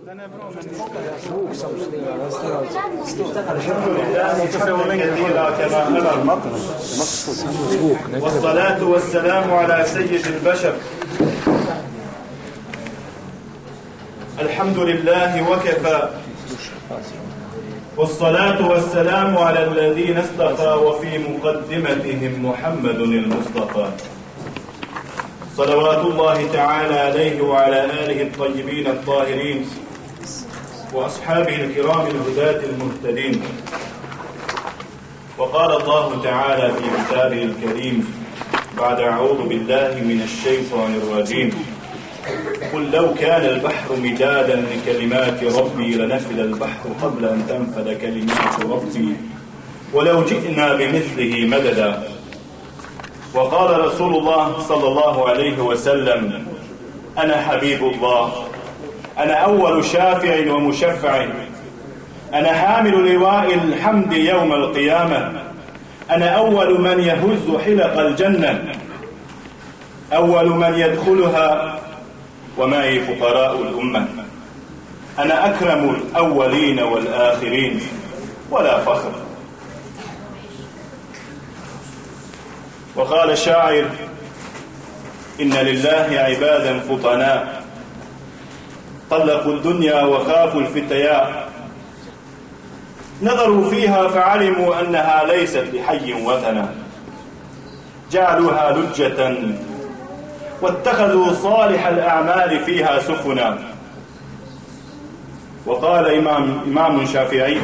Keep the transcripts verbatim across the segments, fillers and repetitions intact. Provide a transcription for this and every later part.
والصلاة والسلام على سيد البشر. الحمد لله وكفى، والصلاة والسلام على الذين اصطفى، وفي مقدمتهم محمد المصطفى صلوات الله تعالى عليه وعلى آله الطيبين الطاهرين وأصحابه الكرام الهداة المهتدين. وقال الله تعالى في كتابه الكريم بعد أعوذ بالله من الشيطان الرجيم: قل لو كان البحر مدادا لكلمات ربي لنفد البحر قبل أن تنفد كلمات ربي ولو جئنا بمثله مددا. وقال رسول الله صلى الله عليه وسلم: أنا حبيب الله، أنا أول شافع ومشفع، أنا حامل لواء الحمد يوم القيامة، أنا أول من يهز حلق الجنة، أول من يدخلها ومعي فقراء الأمة، أنا أكرم الأولين والآخرين ولا فخر. وقال الشاعر: إن لله عبادا فطناء طلقوا الدنيا وخافوا الفتياء، نظروا فيها فعلموا أنها ليست لحي وثنا، جعلوها لجة واتخذوا صالح الأعمال فيها سفنا. وقال إمام, إمام شافعي: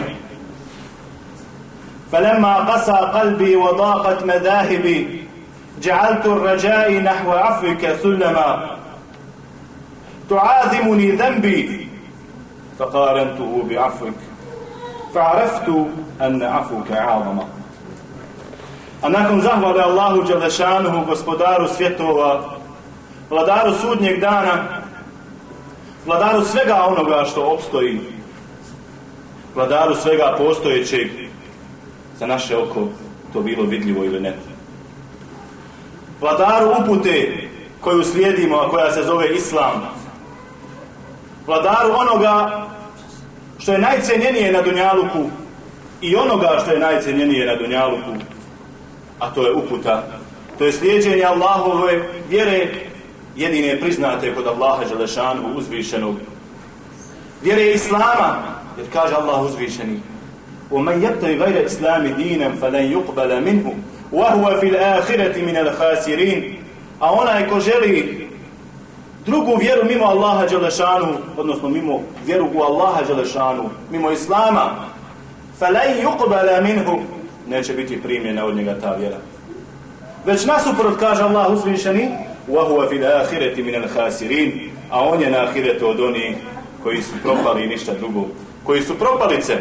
فلما قسى قلبي وضاقت مذاهبي جعلت الرجاء نحو عفوك سلما، تعاظمني ذنبي فقارنته بعفوك فعرفت أن عفوك أعظم. A nakon zahvale Allahu Đelešanuhu, gospodaru svjetova, vladaru sudnjeg dana, vladaru svega onoga što opstoji, vladaru svega postojećeg, za naše oko to bilo vidljivo ili ne, vladaru upute koju slijedimo, a koja se zove Islam, vladaru onoga što je najcijenjenije na dunjaluku i onoga što je najcijenjenije na dunjaluku, a to je uputa, to je slijeđenje Allahove vjere, jedine priznate kod Allaha Đelešanuhu uzvišenog, vjere Islama, jer kaže Allah uzvišeni: وَمَنْ يَبْتَغِ غَيْرَ إِسْلَامِ دِينًا فَلَنْ يُقْبَلَ مِنْهُ وَهُوَ فِي الْآخِرَةِ مِنَ الْخَاسِرِينَ. A onaj ko želi drugu vjeru mimo Allaha Đelešanuhu, odnosno mimo vjeru u Allaha Đelešanuhu, mimo Islama, فَلَنْ يُقْبَلَ مِنْهُ, neće biti primljena od njega ta vjera. Već nasuprot kaže Allah uzvišeni: وَهُوَ فِي الْآخِرَةِ مِنَ الْخَاسِرِينَ, a on je na ahiretu od onih koji su propali i ništa drugo, koji su propalice.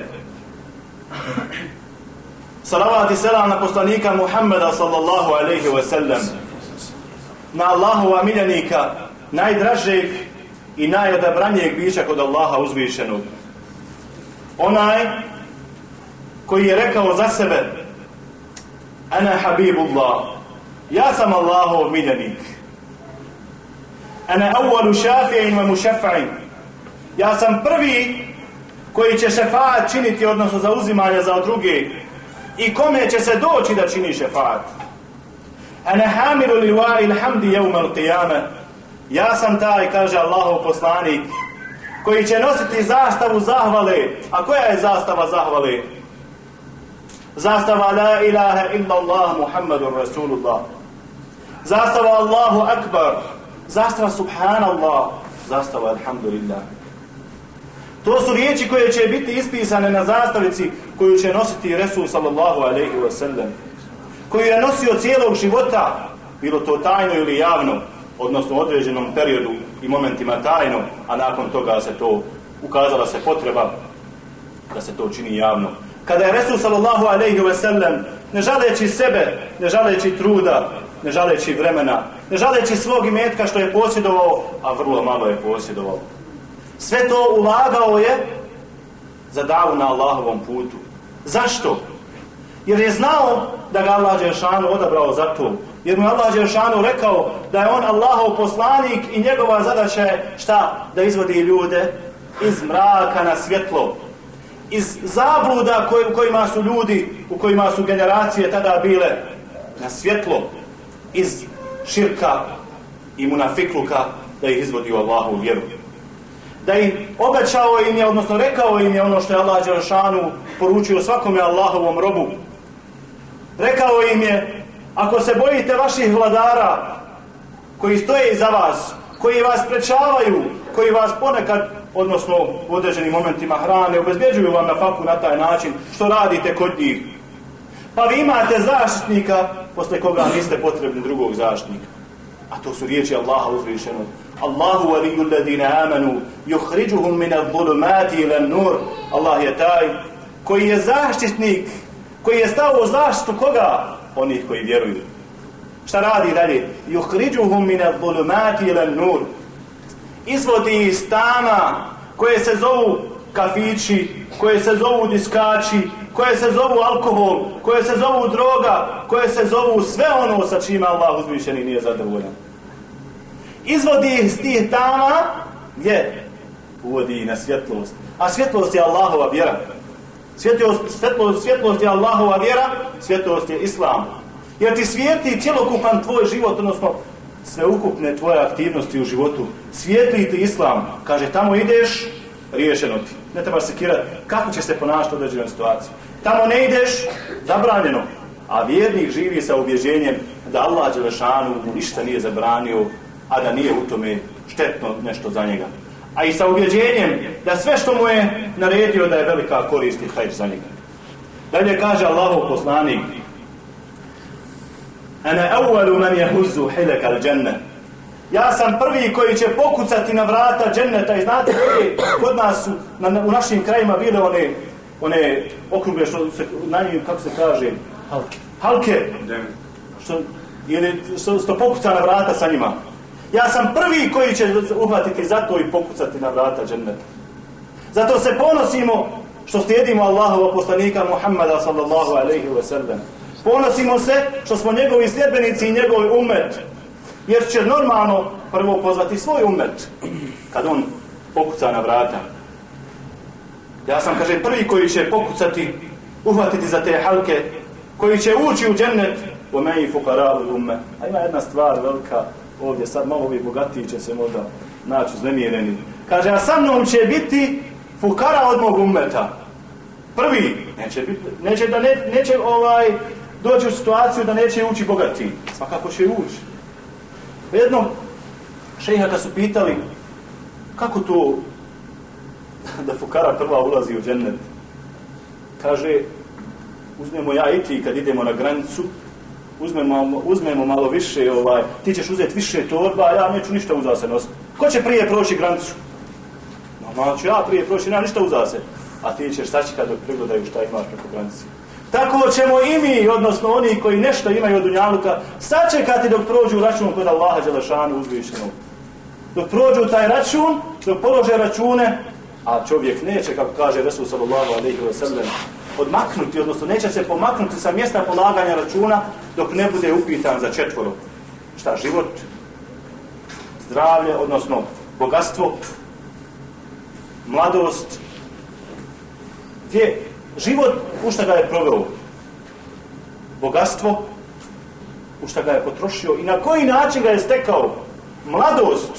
Salavat i selam na poslanika Muhammeda sallallahu alaihi wa sallam, na Allahova miljenika, najdražeg i najodabranijeg bića kod Allaha uzvišenog. Onaj koji je rekao za sebe: Ana habibullah, ja sam Allahov miljenik. Ana awwalu shafi'in wa mushafa'in, ja sam prvi koji će šefaat činiti, odnosno zauzimanje za druge, i kome će se doći da čini šefaat. Ana hamilu liwa'i alhamdi yawm al-qiyamah, ja sam taj, kaže Allahov poslanik, koji će nositi zastavu zahvale. A koja je zastava zahvale? Zastava la ilaha illa Allah Muhammadur Rasulullah, zastava Allahu Akbar, zastava Subhanallah, zastava Alhamdulillah. To su riječi koje će biti ispisane na zastavici koju će nositi Resul sallallahu alaihi wa sallam, koju je nosio cijelog života, bilo to tajno ili javno, odnosno u određenom periodu i momentima tajno, a nakon toga se to ukazala se potreba da se to čini javno. Kada je Resul sallallahu alaihi wa sallam, ne žaleći sebe, ne žaleći truda, ne žaleći vremena, ne žaleći svog imetka što je posjedovao, a vrlo malo je posjedovao, sve to ulagao je za davu na Allahovom putu. Zašto? Jer je znao da ga Allah Đelešanu odabrao za to. Jer mu je Allah Đelešanu rekao da je on Allahov poslanik i njegova zadaća je šta? Da izvodi ljude iz mraka na svjetlo, iz zabluda koj, u kojima su ljudi, u kojima su generacije tada bile, na svjetlo, iz širka i munafikluka, da ih izvodi u Allahu vjeru. Da im obećao im je, odnosno rekao im je ono što je Allah dželešanu poručio svakome Allahovom robu. Rekao im je, ako se bojite vaših vladara koji stoje iza vas, koji vas sprečavaju, koji vas ponekad, odnosno u određenim momentima hrane, obezbjeđuju vam na faku na taj način, što radite kod njih. Pa vi imate zaštitnika, posle koga niste potrebni drugog zaštitnika. A to su riječi Allaha uzvišenog. Allahu waliyyu alladhina amanu yukhrijuhum min adh-dhulumati ila an-nur. Allah je taj koji je zaštitnik, koji je stao u zaštitu koga? Onih koji vjeruju. Šta radi dalje? Yukhrijuhum min adh-dhulumati ila an-nur. Izvodi iz tama koje se zovu kafići, koje se zovu diskači, koje se zovu alkohol, koje se zovu droga, koje se zovu sve ono sa čime Allah uzvišeni nije zadovoljan. Izvodi iz tih tama, gdje? Uvodi na svjetlost. A svjetlost je Allahova vjera. Svjetlost, svjetlost, svjetlost je Allahova vjera, svjetlost je Islam. Jer ti svijetli cjelokupan tvoj život, odnosno sveukupne tvoje aktivnosti u životu. Svijetli ti Islam. Kaže, tamo ideš, riješeno ti. Ne trebaš se kirati kako će se ponašati u određenoj situaciji. Tamo ne ideš, zabranjeno. A vjernik živi sa ubjeđenjem da Allah dželešanu mu ništa nije zabranio, a da nije u tome štetno nešto za njega. A i sa ubjeđenjem da sve što mu je naredio da je velika korist i hajr za njega. Dalje kaže Allahov poslanik: Ana awwalu man yahuzzu hilaka al-jannah. Ja sam prvi koji će pokucati na vrata dženneta. I znate koje kod nas su na, u našim krajima bile one one okrugle što se na njih, kako se kaže, halke. Halke. Što ili što, što pokuca na vrata sa njima. Ja sam prvi koji će uhvatiti za to i pokucati na vrata dženneta. Zato se ponosimo što slijedimo Allahova poslanika Muhammada sallallahu alejhi ve sellem. Ponosimo se što smo njegovi sljedbenici i njegov ummet. Jer će normalno prvo pozvati svoj ummet kad on pokuca na vrata. Ja sam, kaže, prvi koji će pokucati, uhvatiti za te halke, koji će ući u džennet, u meni fukara'u umme. A ima jedna stvar velika ovdje, sad malo ovi bogatiji će se možda naći uznemireni. Kaže, a sa mnom će biti fukara od mog ummeta. Prvi, neće, biti, neće, da ne, neće ovaj, doći u situaciju da neće ući bogati. Svakako će ući. Jednom šejha kad su pitali kako to da fukara prva ulazi u džennet, kaže, uzmemo ja i ti kad idemo na granicu, uzmemo, uzmemo malo više, ovaj, ti ćeš uzeti više torba, a ja neću ništa uza se nositi. Ko će prije proći granicu? No, ću ja prije proći, nema ništa uza se. A ti ćeš sačekati dok pregledaju šta imaš preko granice. Tako ćemo i mi, odnosno oni koji nešto imaju od dunjaluka, sačekati dok prođu račun kod Allaha dželešanu uzvišenog. Dok prođu taj račun, dok polože račune, a čovjek neće, kako kaže Resul sallallahu alejhi ve sellem, odmaknuti, odnosno neće se pomaknuti sa mjesta polaganja računa dok ne bude upitan za četvoro. Šta? Život, zdravlje, odnosno bogatstvo, mladost, gdje život, u šta ga je proveo, bogatstvo, u šta ga je potrošio i na koji način ga je stekao, mladost,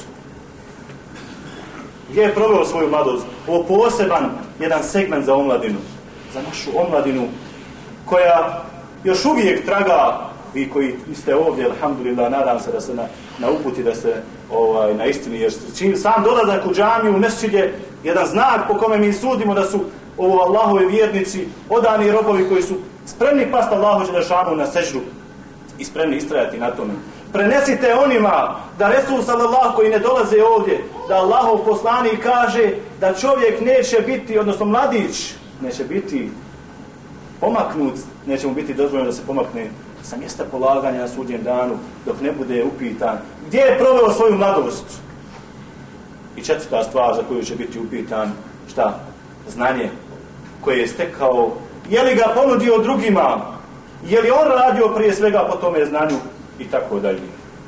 gdje je proveo svoju mladost. Ovo poseban jedan segment za omladinu, za našu omladinu, koja još uvijek traga, vi koji ste ovdje, alhamdulillah, nadam se da se na, na uputi, da se ovaj, na istini, jer čim sam dolazak u džamiju, u mesdžid je jedan znak po kome mi sudimo da su ovo Allahovi vjernici, odani robovi koji su spremni pasti Allahu dželešanu na seždu i spremni istrajati na tome. Prenesite onima da Resul sallallahu koji ne dolaze ovdje, da Allahov poslanik kaže da čovjek neće biti, odnosno mladić, neće biti pomaknut, neće mu biti dozvoljeno da se pomakne sa mjesta polaganja na sudnjem danu, dok ne bude upitan gdje je proveo svoju mladost. I četvrta stvar za koju će biti upitan, šta? Znanje koje je stekao, je li ga ponudio drugima, je li on radio prije svega po tome znanju i tako dalje.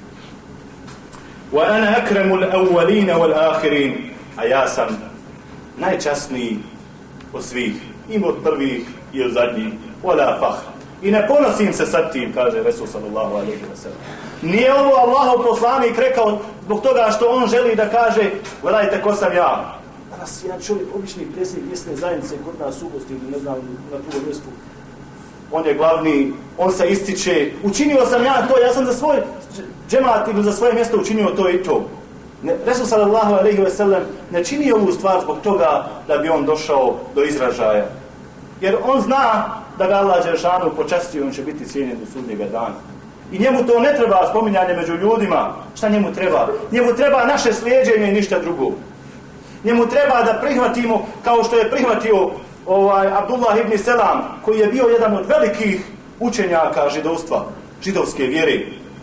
Wa ana akramul awwalin wal akhirin, a ja sam najčasniji od svih, i od prvih i od zadnjih, wala fahr. I ne ponosim se sad tim, kaže Resul sallallahu alejhi ve sellem. Nije ovo Allahov poslanik rekao zbog toga što on želi da kaže, gledajte ko sam ja. Danas jedan čovjek, obični predsjednik mjesne zajednice kod nas u Ugosti, ne znam, na drugom mjestu, on je glavni, on se ističe, učinio sam ja to, ja sam za svoj džemat ili za svoje mjesto učinio to i to. Ne, Resul sallallahu alejhi ve sellem ne čini ovu stvar zbog toga da bi on došao do izražaja. Jer on zna da ga Allah dželešanu počasti, on će biti cijenjen do sudnjega dana. I njemu to ne treba spominjanje među ljudima. Šta njemu treba? Njemu treba naše slijeđenje i ništa drugo. Njemu treba da prihvatimo kao što je prihvatio ovaj Abdullah ibn Selam, koji je bio jedan od velikih učenjaka židovstva, židovske vjere.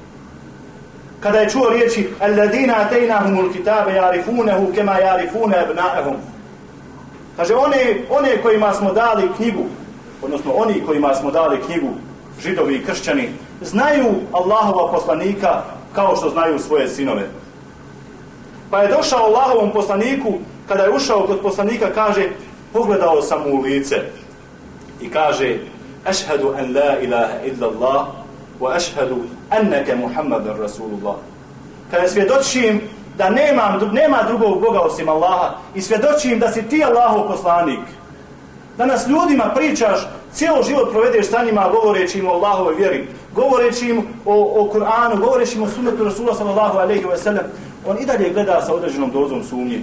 Kada je čuo riječi alladina atainahumul kitabe ya'rifunahu kama ya'rifuna abna'ahum. Kaže one one kojima smo dali knjigu, odnosno oni kojima smo dali knjigu, židovi i kršćani, znaju Allahova poslanika kao što znaju svoje sinove. Pa je došao Allahovom poslaniku, kada je ušao kod poslanika, kaže, pogledao sam mu u lice i kaže, ašhadu an la ilaha illa Allah wa ašhadu annaka Muhammadan Rasulullah. Kada svjedočim da nemam, nema drugog Boga osim Allaha i svjedočim da si ti Allahov poslanik. Danas ljudima pričaš, cijelo život provedeš sa njima govoreći im o Allahovoj vjeri, govoreći im o, o Kur'anu, govoreći im o sunnetu Rasula sallallahu alejhi ve sellem, on i dalje gleda sa određenom dozom sumnje.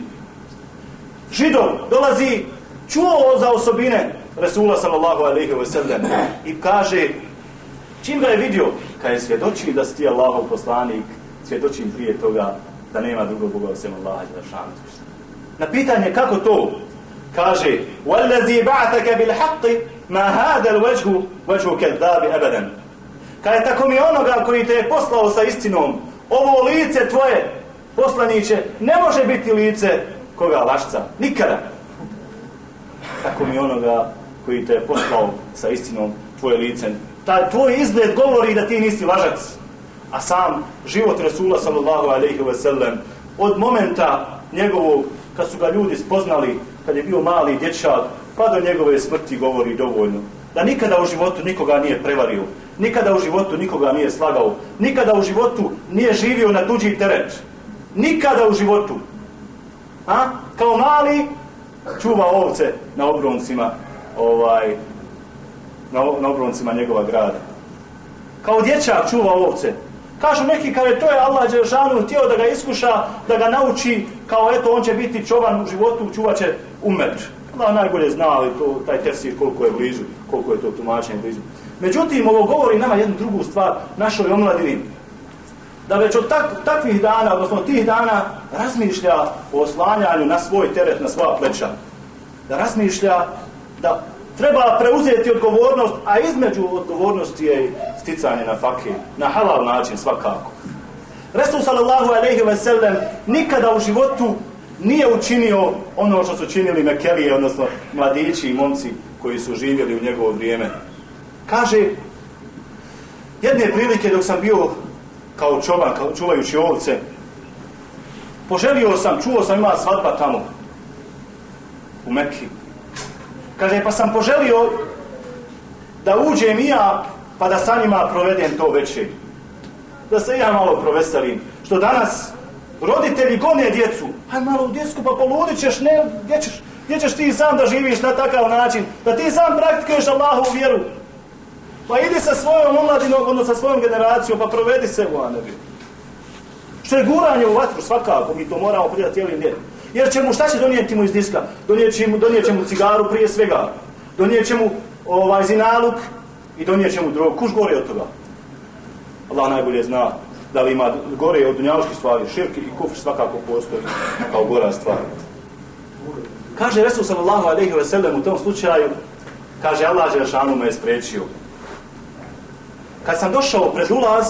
Židov dolazi, čuo za osobine Rasula sallallahu alejhi ve sellem i kaže, čim ga je vidio, kad je svjedočim da si ti Allahov poslanik, svjedočim prije toga da nema drugog Boga osim Allaha dželešanu. Na pitanje kako to, kaže, وَالَّذِي بَعْثَكَ بِالْحَقِّ مَا هَذَا الْوَجْهُ وَجْهُ كَذَّابِ أَبَدًا. Kaže, tako mi onoga koji te je poslao sa istinom, ovo lice tvoje, poslaniće, ne može biti lice koga lašca, nikada. Tako mi onoga koji te je poslao sa istinom, tvoje lice. Taj tvoj izgled govori da ti nisi lažac. A sam život Rasula sallallahu alejhi ve sellem, od momenta njegovog, kad su ga ljudi spoznali, kad je bio mali dječak, pa do njegove smrti govori dovoljno. Da nikada u životu nikoga nije prevario, nikada u životu nikoga nije slagao, nikada u životu nije živio na tuđi teret. Nikada u životu. A? Kao mali čuva ovce na obroncima, ovaj, na, na obroncima njegova grada. Kao dječak čuva ovce. Kažu neki, kada to je Allah dželešanu htio da ga iskuša, da ga nauči, kao eto on će biti čoban u životu, čuvat će umet. Allah najbolje zna, ali to, taj tefsir koliko je blizu, koliko je to tumačenje blizu. Međutim, ovo govori nama jednu drugu stvar, našoj omladini. Da već od tak, takvih dana, odnosno tih dana, razmišlja o oslanjanju na svoj teret, na svoja pleća. Da razmišlja da treba preuzeti odgovornost, a između odgovornosti je sticanje na fakir, na halal način svakako. Resul sallallahu alejhi ve sellem nikada u životu nije učinio ono što su činili Mekelije, odnosno mladići i momci koji su živjeli u njegovo vrijeme. Kaže, jedne prilike dok sam bio kao čoban, kao čuvajući ovce, poželio sam, čuo sam ima svadba tamo, u Mekki. Kaže, pa sam poželio da uđem i ja, pa da sa njima provedem to večer. Da se ja malo proveselim. Što danas roditelji gone djecu. Aj malo u djecku, pa poludit ćeš, ne, gdje ćeš, gdje ćeš ti sam da živiš na takav način, da ti sam praktikuješ Allahovu vjeru. Pa idi sa svojom omladinom, odnosno sa svojom generacijom, pa provedi se u anebi. Što je guranje u vatru, svakako, mi to moramo pridati cijelim djetom. Jer će mu, šta će donijeti mu iz diska? Donijet će mu, donijet će mu cigaru prije svega. Donijet će mu ovaj, zinaluk i donijet će mu drogu. Kuš gore od toga? Allah najbolje zna da li ima gore od dunjaluških stvari. Širk i kufr svakako postoji kao gora stvar. Kaže Resul sallallahu alejhi ve sellem u tom slučaju, kaže Allah dželešanu me je spriječio. Kad sam došao pred ulaz,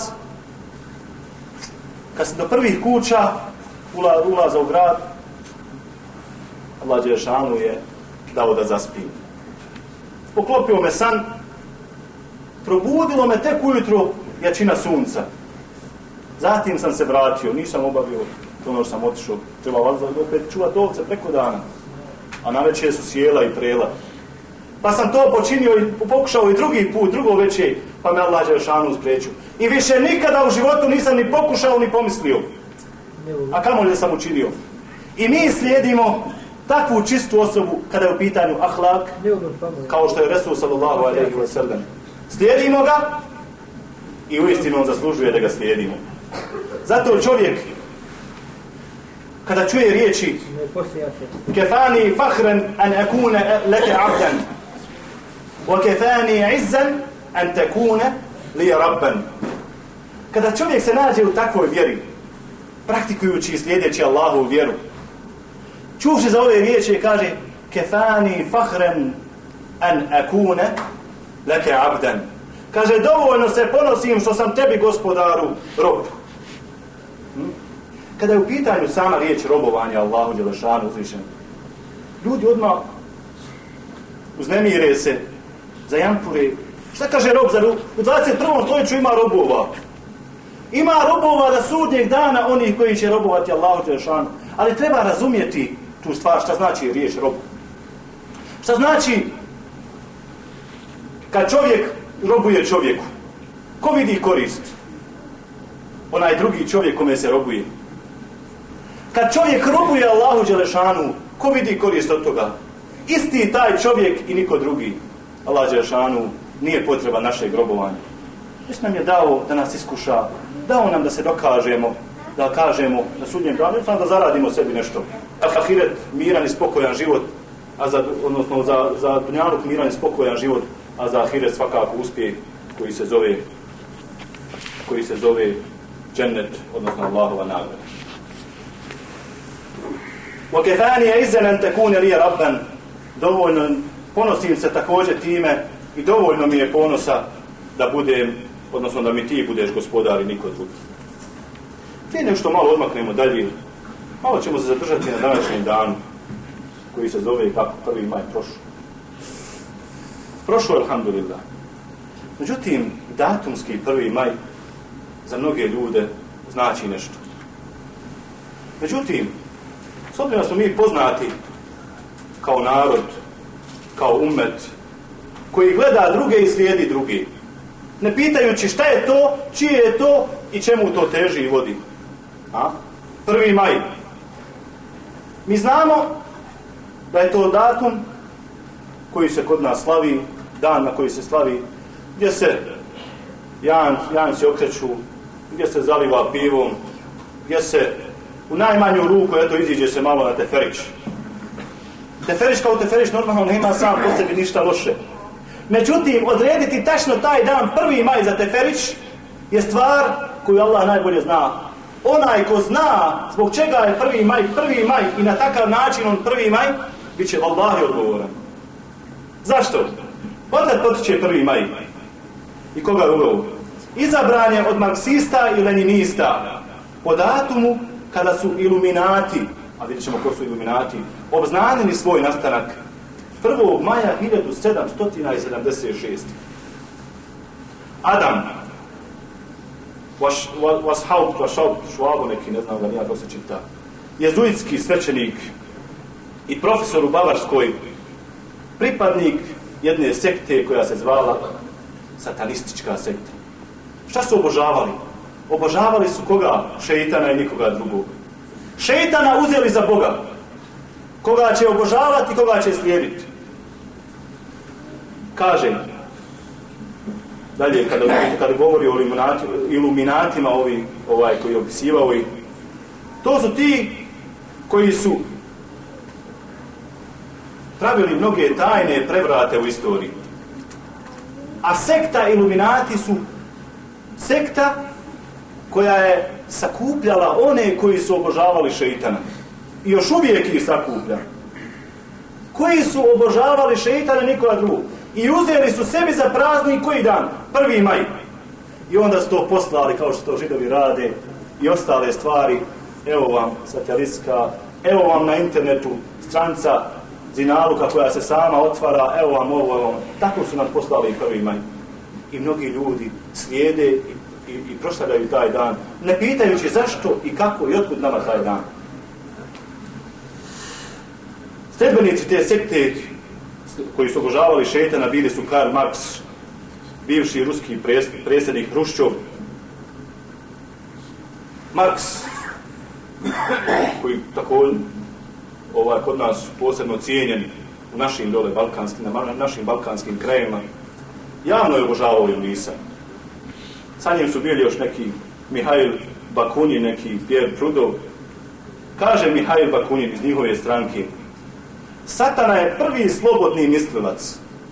kad sam do prvih kuća ulaza u grad, Allah dželešanu je dao da zaspim. Poklopio me san, probudilo me tek ujutro jačina sunca. Zatim sam se vratio, nisam obavio ono što sam otišao. Treba opet čuvati ovce preko dana. a navečer su sjela i prela. Pa sam to počinio i pokušao i drugi put, drugo večer, pa me Allah dželešanu spriječio. I više nikada u životu nisam ni pokušao ni pomislio. A kamoli da sam učinio. I mi slijedimo takvu čistu osobu kada je u pitanju ahlak, kao što je Resul sallallahu alejhi ve sellem. Slijedimo ga i uistinu on zaslužuje da ga slijedimo. Zato čovjek kada čuje riječi kefani fakhran an akuna laka abdan wa kefani izzan an takuna li rabban. Kada čovjek se nađe u takvoj vjeri, praktikujući i slijedeći Allahovu vjeru, čuvši za ove riječi kaže kefani fakhran an akuna laka abdan. Kaže, dovoljno se ponosim što sam tebi, gospodaru, rob. Kada je u pitanju sama riječ robovanja Allahu dželešanu uzvišen, ljudi odmah uznemire se, zajampure. Šta kaže rob za rob? U dvadeset prvom stoljeću ima robova. Ima robova da sudnjeg dana onih koji će robovati Allahu dželešanu. Ali treba razumjeti tu stvar, šta znači riječ rob. Šta znači kad čovjek robuje čovjeku? Ko vidi korist? Onaj drugi čovjek kome se robuje. Kad čovjek robuje Allahu dželešanu, ko vidi korist od toga? Isti taj čovjek i niko drugi. Allah dželešanu nije potreba našeg robovanja. Već nam je dao da nas iskuša, dao nam da se dokažemo, da kažemo na sudnjem danu, da zaradimo sebi nešto. Ahiret, miran i spokojan život, a za, odnosno za, za dunjaluk miran i spokojan život, a za ahiret svakako uspjeh koji se zove koji se zove džennet, odnosno Allahova nagrada. وَكَفَانِيَ إِذَّنْ أَنْ تَكُونَ لِيَ رَبًّا. Dovoljno, ponosim se također time i dovoljno mi je ponosa da budem, odnosno da mi ti budeš gospodar i niko drugi. Prije nešto malo odmaknemo dalje, malo ćemo se zadržati na današnjem danu, koji se zove kako prvi maj prošlo. Prošlo je, alhamdulillah. Međutim, datumski prvi maj za mnoge ljude znači nešto. Međutim, s obzirom da smo mi poznati kao narod, kao ummet, koji gleda druge i slijedi drugi, ne pitajući šta je to, čije je to i čemu to teži i vodi. A? Prvi maj. Mi znamo da je to datum koji se kod nas slavi, dan na koji se slavi, gdje se jan, janci okreću, gdje se zaliva pivom, gdje se u najmanju ruku, eto, iziđe se malo na teferić. Teferić kao teferić normalno nema sam po sebi ništa loše. Međutim, odrediti tačno taj dan, prvi maj za teferić, je stvar koju Allah najbolje zna. Onaj ko zna zbog čega je prvi maj, prvi maj i na takav način on prvi maj, bit će Allahi odgovoran. Zašto? Odad potiče prvi maj. I koga je uveo? Izabran je od marksista i leninista po datumu kada su iluminati, a vidjet ćemo ko su iluminati, obznanili svoj nastanak prvog maja hiljadu sedamsto sedamdeset šeste. Adam Washhaupt, Washhaupt, Švabo neki, ne znam da nija to se čita, jezuitski svećenik i profesor u Bavarskoj, pripadnik jedne sekte koja se zvala satanistička sekta. Šta su obožavali? Obožavali su koga? Šeitana i nikoga drugog. Šeitana uzeli za Boga. Koga će obožavati, koga će slijediti. Kaže, dalje, kada, kada govori o iluminati, iluminatima ovi, ovaj, koji je opisivao ih, to su ti koji su pravili mnoge tajne prevrate u istoriji. A sekta iluminati su sekta koja je sakupljala one koji su obožavali šeitana. I još uvijek ih sakuplja. Koji su obožavali šeitana nikoga drugog. I uzeli su sebi za praznik koji dan? Prvi maj. I onda su to poslali kao što to Židovi rade i ostale stvari. Evo vam satelitska, evo vam na internetu stranca zinaluka koja se sama otvara, evo vam ovo, evo vam. Tako su nam poslali prvi maj. I mnogi ljudi slijede i, i, i proslavljaju taj dan, ne pitajući zašto i kako i otkud nama taj dan. Sledbenici te sekte koji su obožavali šejtana bili su Karl Marx, bivši ruski predsjednik Hruščov, Marks, koji također ovaj, kod nas posebno cijenjen u našim dole balkanskim, na našim balkanskim krajevima, javno je obožavao Iblisa. Sa njim su bili još neki Mihail Bakunin, neki Pierre Trudeau. Kaže Mihail Bakunin iz njihove stranke: Satana je prvi slobodni mislilac.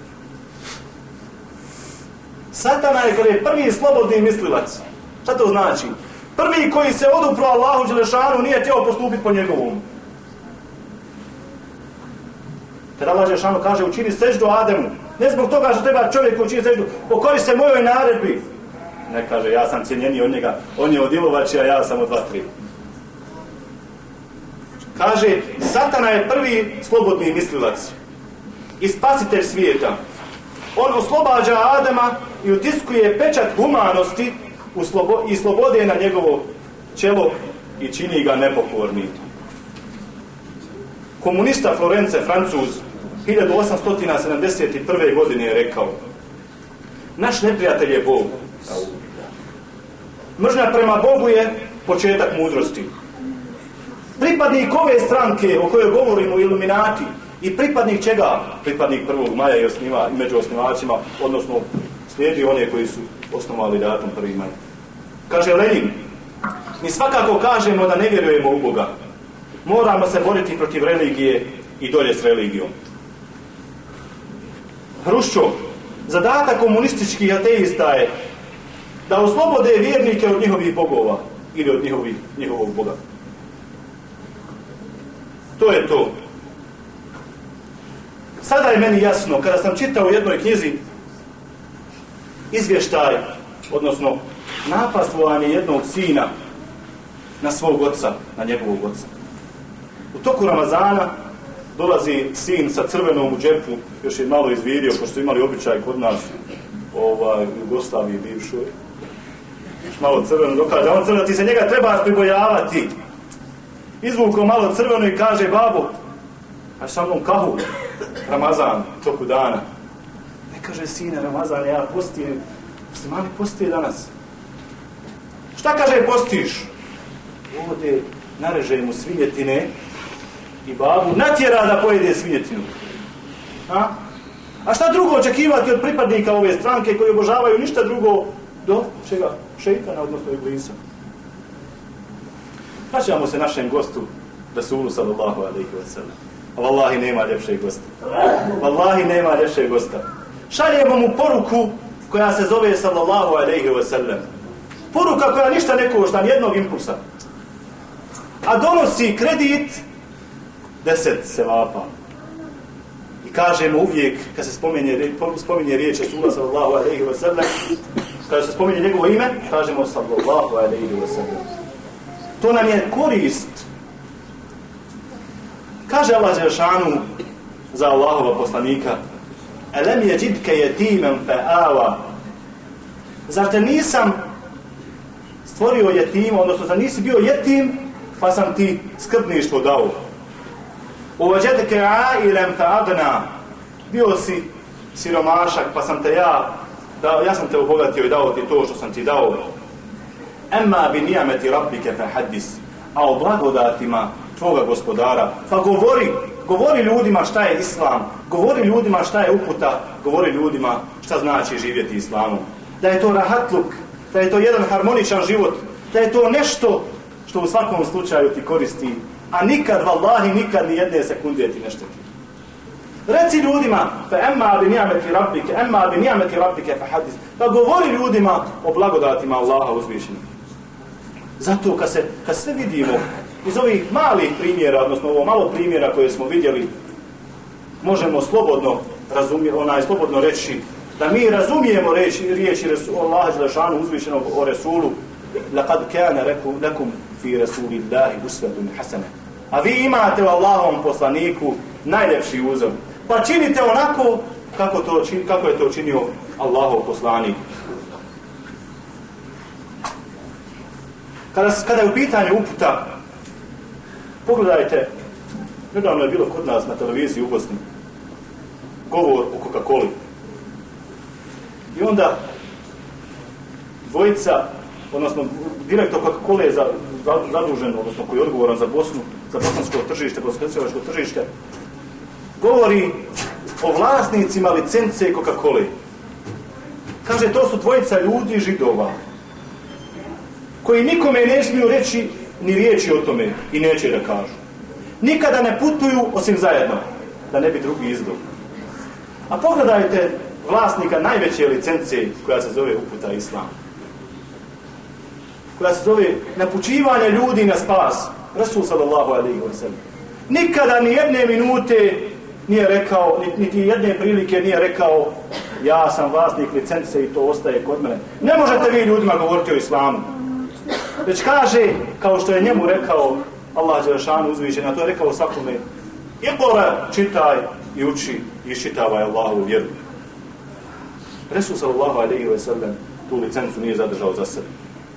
Satana je prvi slobodni mislilac. Šta to znači? Prvi koji se odupro Allahu Đelešanu nije htio postupiti po njegovom. Kada Allah Đelešanu kaže učini seždu Ademu, ne zbog toga što treba čovjek učini seždu, pokori se mojoj naredbi. Ne kaže, ja sam cijenjeniji od njega, on je od ilovači, a ja sam od vatri. Kaže, Satana je prvi slobodni mislilac i spasitelj svijeta. On oslobađa Adema i utiskuje pečat humanosti i slobode na njegovo čelo i čini ga nepokornim. Komunista Florence, Francuz, hiljadu osamsto sedamdeset prve. godine je rekao: naš neprijatelj je Bog. Mržnja prema Bogu je početak mudrosti. Pripadnik ove stranke o kojoj govorimo, Iluminati, i pripadnik čega? Pripadnik prvog maja i osniva, među osnivačima, odnosno slijedi one koji su osnovali datum prvi maj. Kaže Lenin: mi svakako kažemo da ne vjerujemo u Boga. Moramo se boriti protiv religije i dolje s religijom. Hruščov: zadatak komunističkih ateista je da oslobode vjernike od njihovih bogova ili od njihovih, njihovog Boga. To je to. Sada je meni jasno, kada sam čitao u jednoj knjizi izvještaj, odnosno napastvovanje jednog sina na svog oca, na njegovog oca. U toku Ramazana dolazi sin sa crvenom u džepu, još je malo izvirio, pošto su imali običaj kod nas ovaj, u Jugoslaviji bivšoj. Još malo crveno dokaže, on crveno, ti se njega trebaš pribojavati. Izvuko malo crveno i kaže: babo, a sa mnom kahu, Ramazan, toku dana. Ne kaže: sine, Ramazan, ja postijem, muslimani postije danas. Šta kaže postiš? Ovdje nareže mu svinjetine i babu natjera da pojede svinjetinu. A? A šta drugo očekivati od pripadnika ove stranke koji obožavaju ništa drugo do čega? Šejtana, odnosno Iblisa. Vraćamo se našem gostu, Rasulu sallallahu alejhi ve sellem. Wallahi nema ljepšeg gosta. Wallahi nema ljepšeg gosta. Šaljemo mu poruku koja se zove sallallahu alejhi ve sellem. Poruka koja ništa ne košta, nijednog impulsa. A donosi kredit deset sevapa. I kažemo uvijek, kad se spominje, spominje riječ Rasula sallallahu alejhi ve sellem, kada se spominje njegovo ime, kažemo sallallahu alejhi ve sellem. To nam je korist. Kaže Allah Đelešanu za Allahova poslanika: Elem jeđidke jetimen fe ava. Zar te nisam stvorio jetima, odnosno zar nisi bio jetim, pa sam ti skrbništvo dao. Uvađetke ailem fe agna. Bio si siromašak, pa sam te ja dao, ja sam te obogatio i dao ti to što sam ti dao. Emma bi nijameti rabbike fe hadis. A o blagodatima tvoga gospodara, pa govori, govori ljudima šta je islam, govori ljudima šta je uputa, govori ljudima šta znači živjeti islamom. Da je to rahatluk, da je to jedan harmoničan život, da je to nešto što u svakom slučaju ti koristi, a nikad, vallahi, nikad ni jedne sekunde ti ne šteti. Reci ljudima: fa emma bi ni'meti rabbike, emma bi ni'meti rabbike fa hadis. Pa govori ljudima o blagodatima Allaha uzvišenog. Zato kad se kad sve vidimo iz ovih malih primjera, odnosno ovo malo primjera koje smo vidjeli, možemo slobodno razumjeti, onaj slobodno reći da mi razumijemo reći riječi Allaha dželle uzvišenog o Resulu: laqad kana lakum fi rasulillahi uswatun hasana. A vi imate u Allahovom poslaniku najljepši uzor. Pa činite onako kako to kako je to činio Allahov poslanik. Kada, kada je u pitanju uputa, pogledajte Nedavno je bilo kod nas na televiziji u Bosni govor o Coca-Coli. I onda dvojica, odnosno direktor Coca-Cola je za, za, zadužen, odnosno koji je odgovoran za Bosnu, za bosansko tržište, bosansko tržište, govori o vlasnicima licence Coca-Cola. Kaže, to su dvojica ljudi Židova, koji nikome ne smiju reći ni riječi o tome i neće da kažu. Nikada ne putuju osim zajedno, da ne bi drugi izdao. A pogledajte vlasnika najveće licence koja se zove uputa Islam. Koja se zove napućivanje ljudi na spas. Rasul sallallahu alejhi ve sellem. Nikada ni jedne minute nije rekao, niti jedne prilike nije rekao ja sam vlasnik licence i to ostaje kod mene. Ne možete vi ljudima govoriti o islamu. Već kaže, kao što je njemu rekao Allah dželešanu uzvišen, a to je rekao svakome, iqra, čitaj i uči i iščitavaj Allahovu vjeru. Resul sallallahu alejhi ve sellem tu licencu nije zadržao za sebe.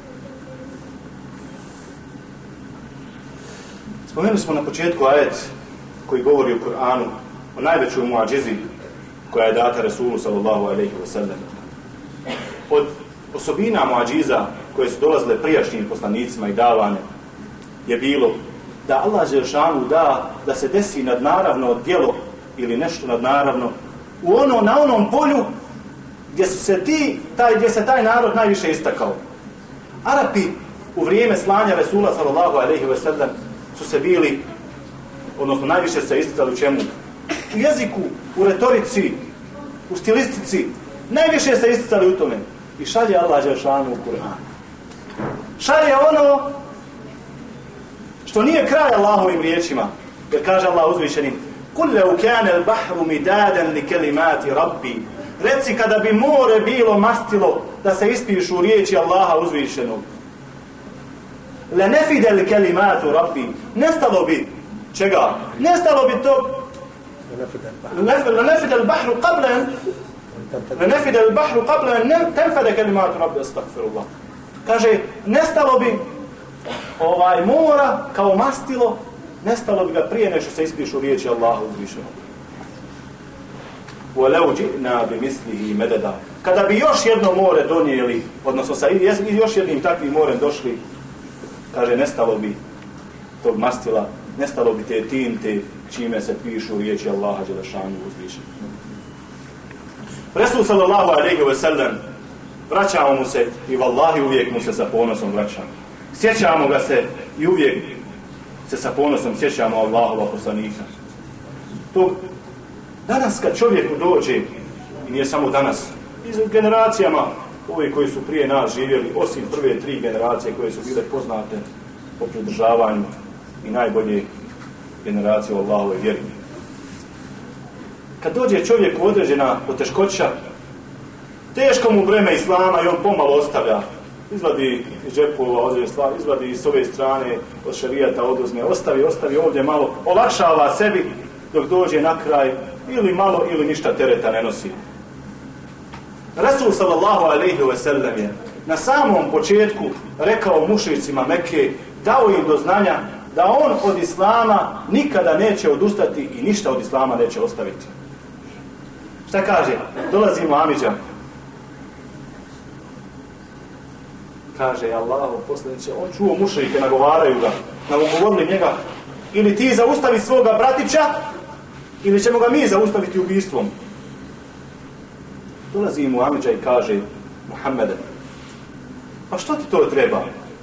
Spomenuli smo na početku ajet koji govori o Kur'anu, o najvećoj muadžizi koja je data Resulu sallallahu alejhi ve sellem. Od osobina muadžiza koje su dolazile prijašnjim poslanicima i davane je bilo da Allah dželešanu da da se desi nadnaravno djelo ili nešto nadnaravno u ono, na onom polju gdje su se ti, taj, gdje se taj narod najviše istakao. Arapi u vrijeme slanja Resula sallallahu alejhi ve sellem su se bili, odnosno najviše se isticali u čemu? U jeziku, u retorici, u stilistici. Najviše se isticali u tome. I šalje Allah dželešanu u Kur'an. Šalje ono što nije kraj Allahovim riječima. Jer kaže Allah uzvišenim: "Kul law kana al-bahru midadan li kalimati rabbi." Reci kada bi more bilo mastilo da se ispišu riječi Allaha uzvišenog. La nafida al-kalimatu rabbi. Nestalo bi čega? Nestalo bi to la nafida al-bahru qabla an la nafida al-bahru qabla an tanfada kalimatu rabbi, astaghfirullah. Kaže, nestalo bi ovaj mora kao mastilo, nestalo bi ga prije nego što se ispišu riječi Allaha uzvišenog. وَلَوْ جِئْنَا بِمِثْلِهِ مَدَدًا. Kada bi još jedno more donijeli, odnosno sa još jednim takvim morem došli, kaže, nestalo bi tog mastila, nestalo bi te tinte čime se pišu riječi Allaha dželešanu uzvišenog. Resul sallallahu alejhi ve sellem, vraćamo mu se i vallahi uvijek mu se sa ponosom vraćamo. Sjećamo ga se i uvijek se sa ponosom sjećamo Allahova poslanika. To danas kad čovjeku dođe, i nije samo danas, i generacijama ovi koji su prije nas živjeli, osim prve tri generacije koje su bile poznate po pridržavanju i najbolje generacije u Allahovoj vjeri. Kad dođe čovjek u određena poteškoća, teško mu breme islama i on pomalo ostavlja. Izvadi iz džepova određene stvari, izvadi s ove strane od šerijata oduzme, ostavi, ostavi ovdje malo, olakšava sebi dok dođe na kraj ili malo ili ništa tereta ne nosi. Resul sallallahu alejhi ve sellem je na samom početku rekao mušricima Mekke, dao im do znanja da on od islama nikada neće odustati i ništa od islama neće ostaviti. Šta kaže? Dolazi mu Amidža. Kaže Allahu poslaniče, on čuo mušrike, nagovaraju ga, nagovorili njega, ili ti zaustavi svoga bratića, ili ćemo ga mi zaustaviti ubistvom. Dolazi mu Amidža i kaže, Muhammede, pa što ti to treba?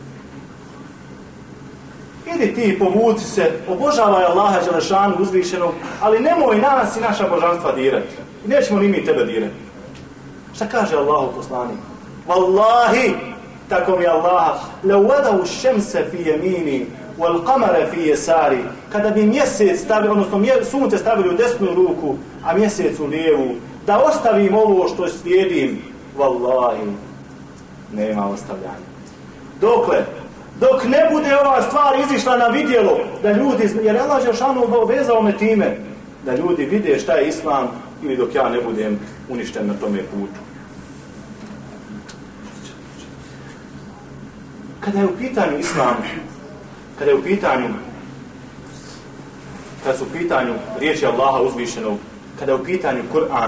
Idi ti, povuci se, obožavaj Allaha dželešanu uzvišenog, ali nemoj nas i naša božanstva dirati. I nećemo ni mi tebe dirati. Šta kaže Allahu poslanik? Wallahi, tako mi Allaha, law wada'u ash-shamsa fi yamini wal qamara fi yasari. Kada bi mjesec stavili, odnosno sunce stavili u desnu ruku, a mjesec u lijevu, da ostavim ovo što slijedim, wallahi, nema ostavljanja. Dokle? Dok ne bude ova stvar izišla na vidjelo, da ljudi, jer Allah dželešanu obavezao me time, da ljudi vide šta je islam, ili dok ja ne budem uništen na tome putu. Kada je u pitanju islam, kada je u pitanju kad su u pitanju riječi Allaha uzvišenog, kada je u pitanju Kur'an,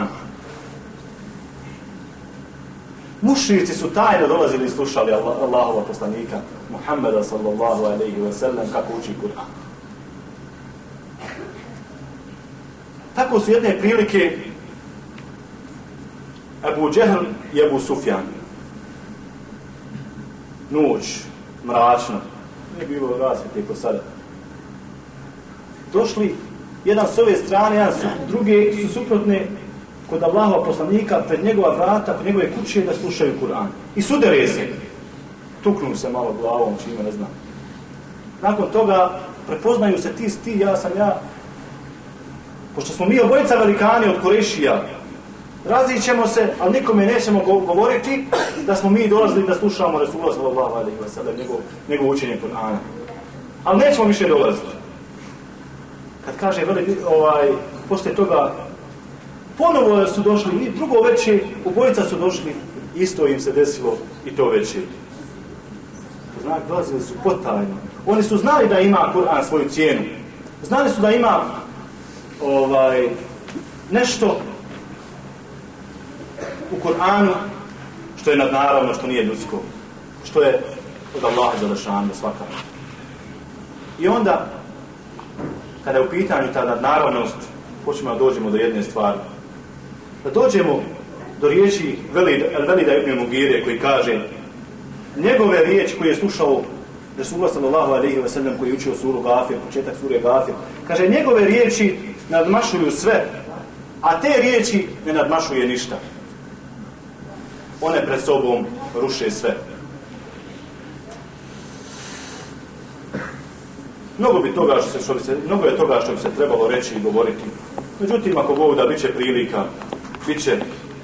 mušrici su tajno dolazili i slušali Allahova poslanika Muhammeda sallallahu alejhi ve sellem kako uči Kur'an. Tako su jedne prilike Ebu Džehl i Ebu Sufjan. Noć, mračno, nije bilo rasvjete ko sada. Došli, jedan s ove strane, jedan su, druge su suprotne kod Allahova poslanika, pred njegova vrata, kod njegove kuće da slušaju Kur'an. I sudere se. Tuknu se malo glavom, čime, ne znam. Nakon toga prepoznaju se ti, ti, ja sam ja. Pošto smo mi obojica velikani od Kurešija, razićemo se, ali nikome nećemo govoriti da smo mi dolazili da slušamo Resulullah sallallahu alejhi ve sellem, njegov, njegov učenje Kur'ana. Ali nećemo više dolaziti. Kad kaže, veli, ovaj, poslije toga, ponovo su došli i drugo veće, obojica su došli, isto im se desilo i to veće. To znak, dolazili su potajno. Oni su znali da ima Kur'an svoju cijenu. Znali su da ima ovaj, nešto u Kur'anu što je nadnaravno, što nije ljudsko, što je od Allaha dželešanu svakako. I onda, kada je u pitanju ta nadnaravnost, počnemo da dođemo do jedne stvari. Da dođemo do riječi Velida ibn Mugire koji kaže njegove riječi koje je slušao Resulullah sallallahu alejhi ve sellem koji je učio suru Gafir, početak sure Gafir, kaže njegove riječi nadmašuju sve, a te riječi ne nadmašuje ništa. One pred sobom ruše sve. Mnogo bi toga što se, što bi se, mnogo je toga što bi se trebalo reći i govoriti. Međutim, ako Bog da, bit će prilika, bit će...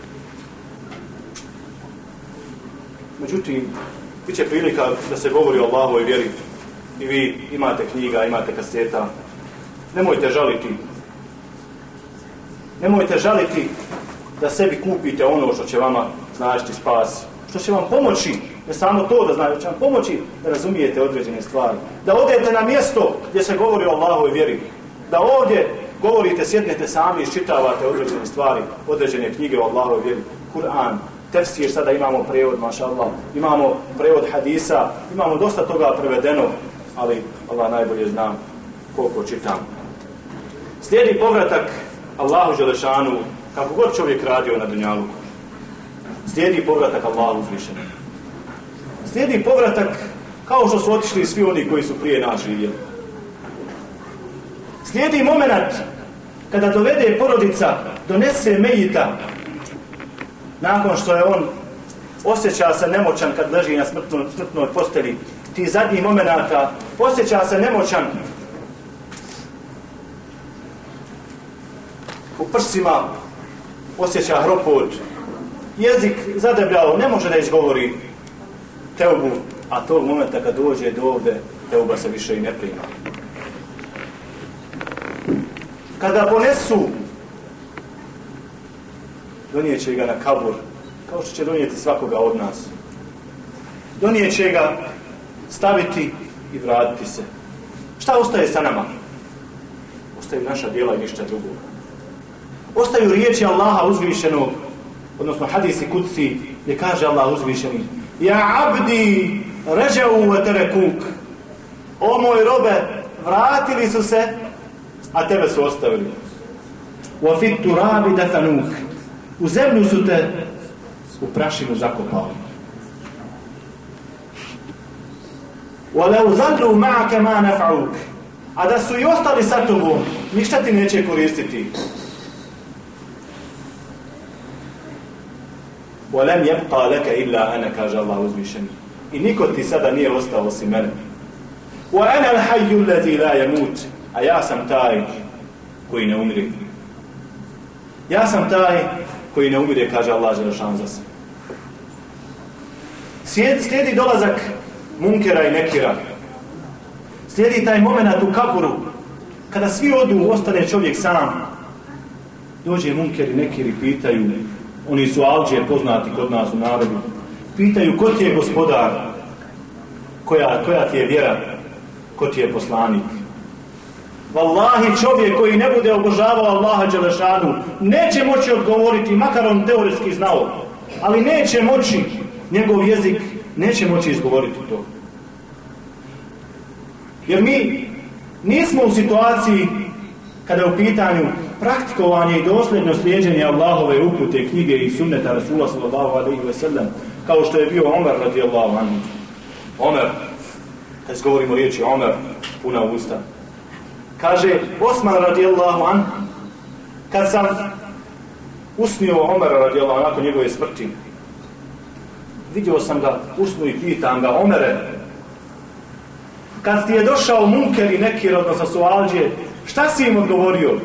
Međutim, bit će prilika da se govori o Allahovoj vjeri. I vi imate knjiga, imate kaseta. Nemojte žaliti. Nemojte žaliti da sebi kupite ono što će vama značiti spas. Što će vam pomoći, ne samo to da znate, će vam pomoći da razumijete određene stvari. Da odete na mjesto gdje se govori o Allahovoj vjeri. Da ovdje govorite, sjednete sami i iščitavate određene stvari, određene knjige o Allahovoj vjeri. Kur'an, tefsir, sada imamo prevod, maša Allah, imamo prevod hadisa, imamo dosta toga prevedeno, ali Allah najbolje zna koliko čitam. Slijedi povratak Allahu dželešanu, kako god čovjek radio na dunjaluku. Slijedi povratak Allahu uzvišenom. Slijedi povratak kao što su otišli svi oni koji su prije nas živjeli. Slijedi moment kada dovede porodica, donese mejita, nakon što je on osjeća se nemoćan kad leži na smrtnoj, smrtnoj postelji, ti zadnji momenata, osjeća se nemoćan, u prsima osjeća hropot, jezik zadebljao, ne može da izgovori teubu, a tog momenta kad dođe do ovde, teuba se više i ne prima. Kada ponesu, donijeće ga na kabur, kao što će donijeti svakoga od nas. Donijeće ga, staviti i vratiti se. Šta ostaje sa nama? Ostaju naša djela i ništa drugo. Ostaju riječi Allaha uzvišenog, odnosno hadisi kudsi, gdje kaže Allah uzvišeni: Ja abdi ređau wa terekuk. O moj robe, vratili su se, a tebe su ostavili. Wa fit turabi dafanuk. U zemlju su te u prašinu zakopali. Wa law zallu ma'aka ma naf'uk. A da su i ostali sa tobom, ništa ti neće koristiti. وَلَمْ يَبْقَى لَكَ إِلَّا أَنَا, kaže Allah uzvišeni. I niko ti sada nije ostao osim mene. وَأَنَا الْحَيُّ الَّذِي لَا يَمُوتُ. A ja sam taj koji ne umire. Ja sam taj koji ne umire, kaže Allah dželešanu za sebe. Slijedi dolazak Munkera i Nekira. Slijedi taj moment u kaburu, kada svi odu, ostane čovjek sam. Dođe Munker i Nekir i pitaju, oni su alđe poznati kod nas u narodu, pitaju ko ti je gospodar, koja, koja ti je vjera, ko ti je poslanik. Wallahi, čovjek koji ne bude obožavao Allaha dželešanu neće moći odgovoriti, makar on teoretski znao, ali neće moći, njegov jezik neće moći izgovoriti to. Jer mi nismo u situaciji kada je u pitanju praktikovanje i dosljedno slijeđenje Allahove upute, knjige i sunneta Rasula sallallahu alejhi ve sellem, kao što je bio Omer radijallahu anhu. Omer, kad govorimo riječi Omer, puna usta. Kaže Osman radijallahu anhu, kad sam usnio Omera radijallahu anhu nakon njegove smrti, vidio sam ga usnu i pitam ga: Omere, kad ti je došao Munker i Nekir, odnosno sualđije, šta si im odgovorio?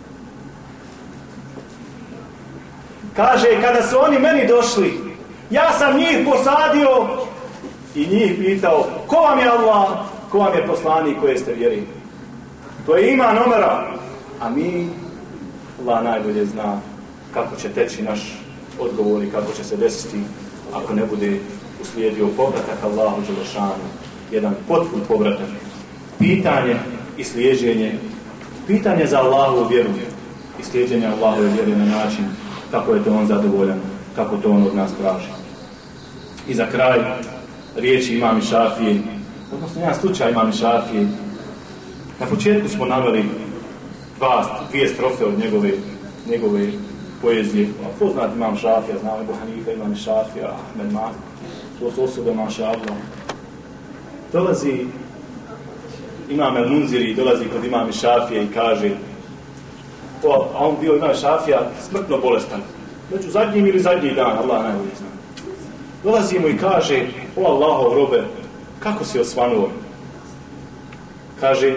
Kaže, kada su oni meni došli, ja sam njih posadio i njih pitao: ko vam je Allah, ko vam je poslanik koje ste vjeri? To je iman Omera. A mi, Allah najbolje zna kako će teći naš odgovor i kako će se desiti ako ne bude uslijedio povratak Allahu dželešanu, jedan potpun povratak. Pitanje i slijeđenje, pitanje za Allahovu vjeru i slijeđenje Allahove vjere na način kako je to on zadovoljan, kako to on od nas traži. I za kraj, riječi imam Šafije, odnosno jedan slučaj imam Šafije. Na početku smo naveli dva, dvije strofe od njegove, njegove poezije. Poznat imam Šafija, znamo Ebu Hanife, imam Šafija, Ahmed Malik. To su osobe, maša Allah. Dolazi imam El Munziri, dolazi kod imam Šafije i kaže, o, a on bio imam Šafija smrtno bolestan. Među zadnjim ili zadnji dan, Allah najbolje zna. Dolazi mu i kaže: o Allahov robe, kako si osvanuo? Kaže: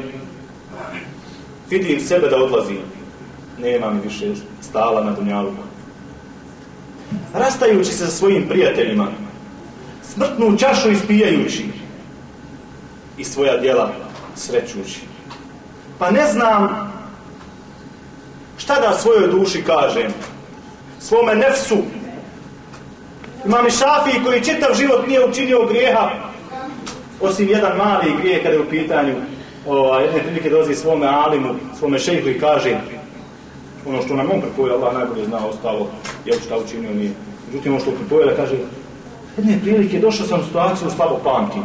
vidim sebe da odlazim, nema mi više stala na dunjaluku. Rastajući se sa svojim prijateljima, smrtnu čašu ispijajući i svoja djela srećući. Pa ne znam šta da svojoj duši kažem, svome nefsu. Imam i Šafiji koji čitav život nije učinio grijeha, osim jedan mali grijeh kada je u pitanju. O, jedne prilike dolazi svome alimu, svome šejhu i kaže ono što nam on pripojio, Allah najbolje zna, ostalo je šta učinio nije. Međutim, ono što pripojio, kaže, jedne prilike došao sam u situaciju, slabo pamtim.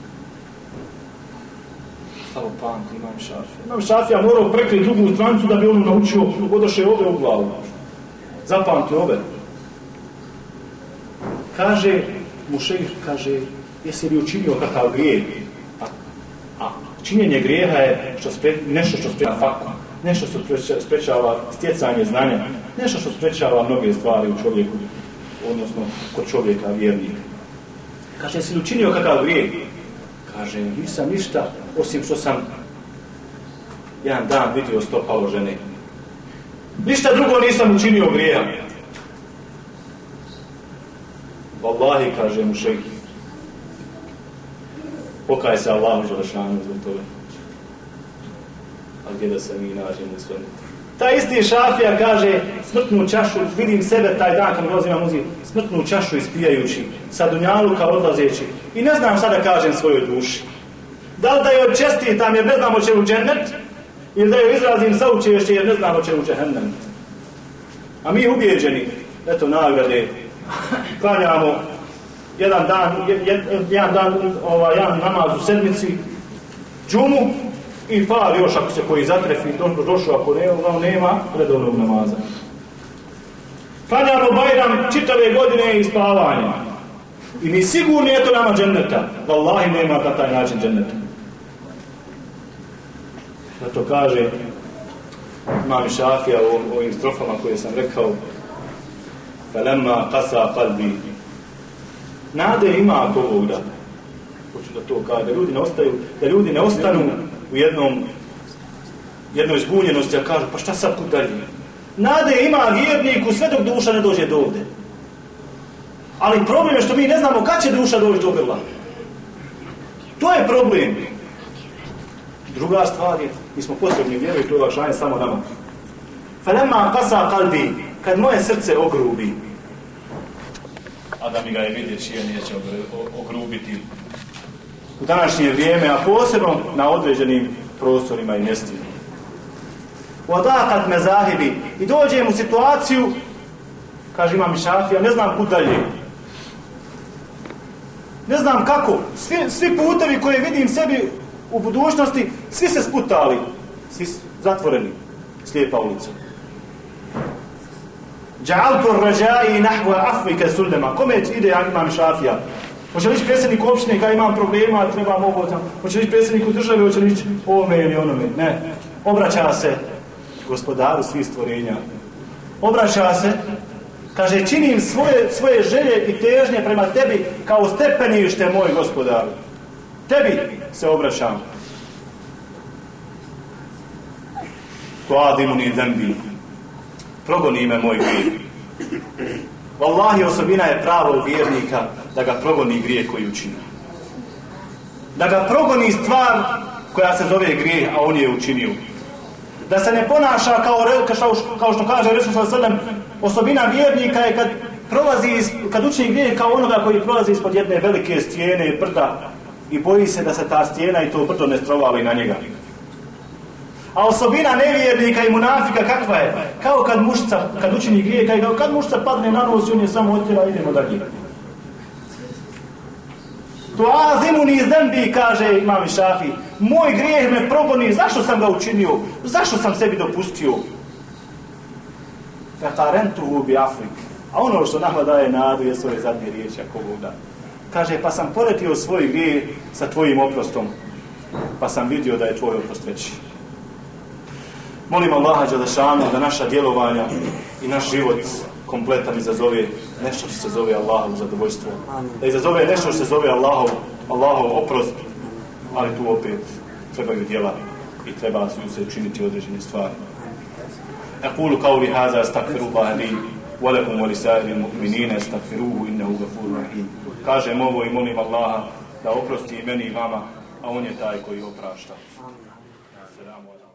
Slabo pamtim, imam Šafija. Imam Šafija morao prekriti drugu stranicu da bi onu naučio, odoše ove u glavu. Zapamti ove. Kaže mu šejh, kaže, jesi li učinio kakav grijeh? A, a činjenje grijeha je što spre, nešto što sprečava faku, nešto što sprečava stjecanje znanja, nešto što sprečava mnoge stvari u čovjeku, odnosno kod čovjeka vjernika. Kaže, jesi li učinio kakav grijeh? Kaže, nisam ništa, osim što sam jedan dan vidio stopalo žene. Ništa drugo nisam učinio grijeha. Wallahi, kaže mu šejh, pokaj se Allahu dželešanu zbog toga. A gdje da se mi nađemo u svemu? Ta isti Šafija kaže, smrtnu čašu, vidim sebe taj dan kad dolazim na muziku, smrtnu čašu ispijajući, sa dunjaluka odlazeći, i ne znam sada kažem svojoj duši. Da li da joj čestitam jer ne znam hoće u džennet, ili da joj izrazim saučešće jer ne znam hoće u džehennem. A mi ubijeđeni, eto nagrade, klanjamo jedan dan, jed, jedan dan, ovaj, jedan namaz u sedmici, džumu, i par još ako se koji zatrefi, dobro došao, ako nema, nema redovnog namaza. Klanjamo Bajram čitave godine i spavanja. I mi sigurni eto nama dženneta. Wallahi nema na taj način dženneta. Zato kaže imam Šafija u ovim strofama koje sam rekao, فَلَمَّا قَسَا قَلْبِي. Nade ima ako Bog da. Hoću da to kaže, da ljudi ne ostaju, da ljudi ne ostanu u jednom jednoj zbunjenosti, a kažu, pa šta sad kud dalje? Nade ima vjerniku sve dok duša ne dođe do ovde. Ali problem je što mi ne znamo kad će duša doći do grla. To je problem. Druga stvar je, mi smo potrebni vjeru i to je olakšanje samo nama. فَلَمَّا قَسَا قَلْبِي. Kad moje srce ogrubi, a da mi ga je vidjeti čije neće ogrubiti u današnje vrijeme, a posebno na određenim prostorima i mjestima. Wadakat mezahibi. I dođem u situaciju, kaže imam Šafija, ne znam kud dalje. Ne znam kako. Svi, svi putevi koje vidim sebi u budućnosti, svi se sputali. Svi zatvoreni. Slijepa ulica. Ja'altu ar-raja'i nahwa afwika sulama. Kome ide imam Šafija? Hoće li ići predsjednik opštine kada imam problema, trebam ovo tamo. Hoće li ići predsjedniku države, hoće li ići ovome ili onome. Ne. Obraća se gospodaru svih stvorenja. Obraća se, kaže, činim svoje, svoje želje i težnje prema tebi kao stepenište, moj gospodaru. Tebi se obraćam. Tuadimu ni zembi. Progoni me moj grijeh. Wallahi, osobina je pravog vjernika da ga progoni grijeh koji učini. Da ga progoni stvar koja se zove grijeh, a on je učinio. Da se ne ponaša kao, kao, kao što kaže Resul sallallahu alejhi ve sellem, osobina vjernika je kad prolazi, kad učini grijeh kao onoga koji prolazi ispod jedne velike stijene i brda i boji se da se ta stijena i to brdo ne strovali na njega. A osobina nevjernika i munafika kakva je? Kao kad mušica, kad učini grijeh, kao kad mušica padne na nos i on je samo otjela, idemo dalje. Tuazimuni zembi, kaže imam Šafi, moj grijeh me progoni, zašto sam ga učinio? Zašto sam sebi dopustio? Fekarentuhu bi Afrik. A ono što nama daje nadu je svoje zadnje riječi, ako voda. Kaže, pa sam poretio svoj grijeh sa tvojim oprostom, pa sam vidio da je tvoj oprost veći. Molim Allaha Đelešanu da naša djelovanja i naš život kompletan izazove nešto što se zove Allahovo zadovoljstvo. Da izazove nešto što se zove Allahov, Allahov oprost, ali tu opet trebaju djela i treba se učiniti određene stvari. Aqulu qawli hadha astaghfirullaha li wa lakum wa lisa'iril mu'minina astaghfiruhu innahu ghafurur rahim. Kažem ovo i molim Allaha da oprosti i meni i vama, a on je taj koji oprašta. Assalamu alejkum.